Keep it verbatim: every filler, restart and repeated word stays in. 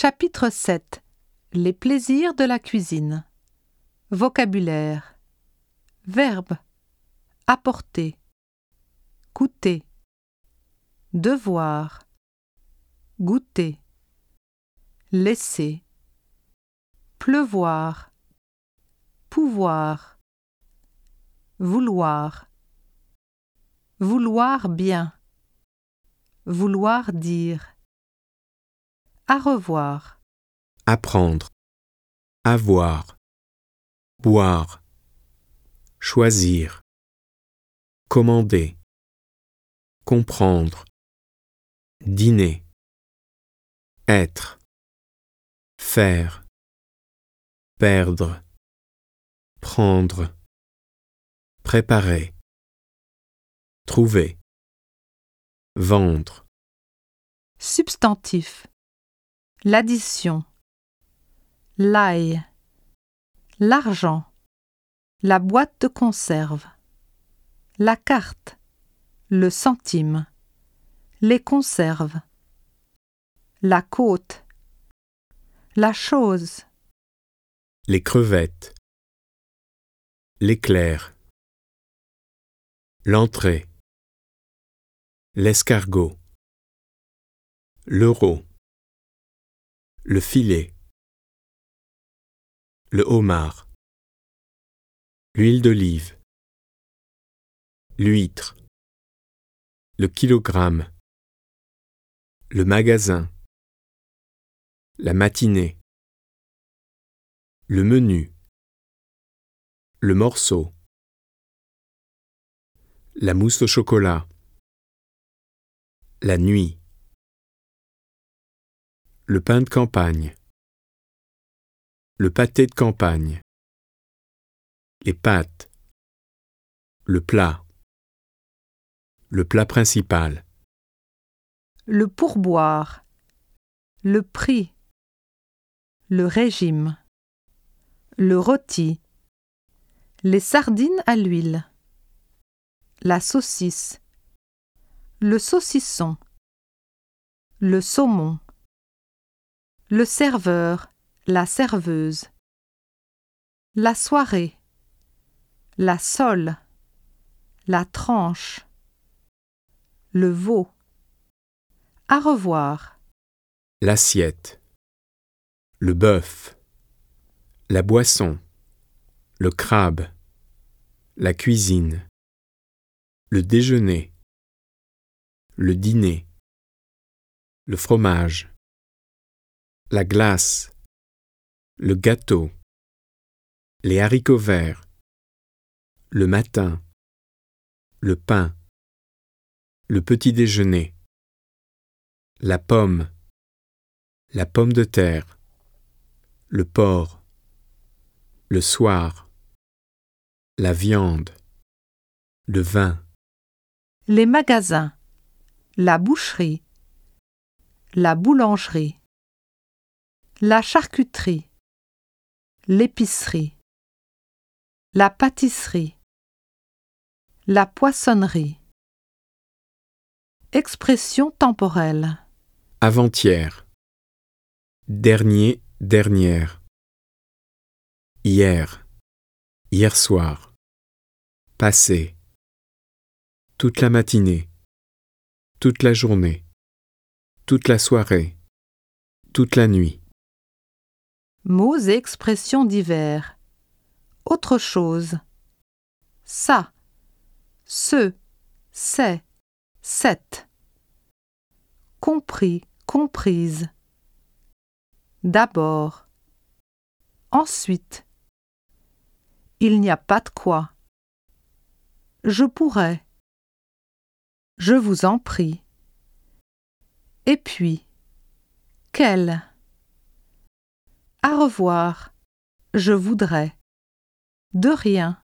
Chapitre sept. Les plaisirs de la cuisine. Vocabulaire. Verbe. Apporter. Coûter. Devoir. Goûter. Laisser. Pleuvoir. Pouvoir. Vouloir. Vouloir bien. Vouloir dire. À revoir. Apprendre, avoir, boire, choisir, commander, comprendre, dîner, être, faire, perdre, prendre, préparer, trouver, vendre. Substantif. L'addition. L'ail. L'argent. La boîte de conserve. La carte. Le centime. Les conserves. La côte. La chose. Les crevettes, l'éclair, l'entrée, l'escargot, l'euro, le filet, le homard, l'huile d'olive, l'huître, le kilogramme, le magasin, la matinée, le menu, le morceau, la mousse au chocolat, la nuit, le pain de campagne, le pâté de campagne, les pâtes, le plat, le plat principal, Le pourboire. Le prix. Le régime. Le rôti. Les sardines à l'huile. La saucisse. Le saucisson. Le saumon. Le serveur. La serveuse. La soirée. La sole. La tranche. Le veau. À revoir. l'assiette, le bœuf, la boisson, le crabe, la cuisine, le déjeuner, le dîner, le fromage, la glace, le gâteau, les haricots verts, le matin, le pain, le petit déjeuner, la pomme, la pomme de terre, le porc, le soir, la viande, le vin, Les magasins. La boucherie. La boulangerie. La charcuterie. L'épicerie. La pâtisserie. La poissonnerie. Expression temporelle. avant-hier, dernier, dernière, hier, hier soir, passé, toute la matinée, toute la journée, toute la soirée, toute la nuit. Mots et expressions divers. Autre chose. Ça. Ce. C'est. Cette. Compris, comprise. D'abord. Ensuite. Il n'y a pas de quoi. Je pourrais. Je vous en prie. Et puis. Quel. À revoir. Je voudrais. De rien.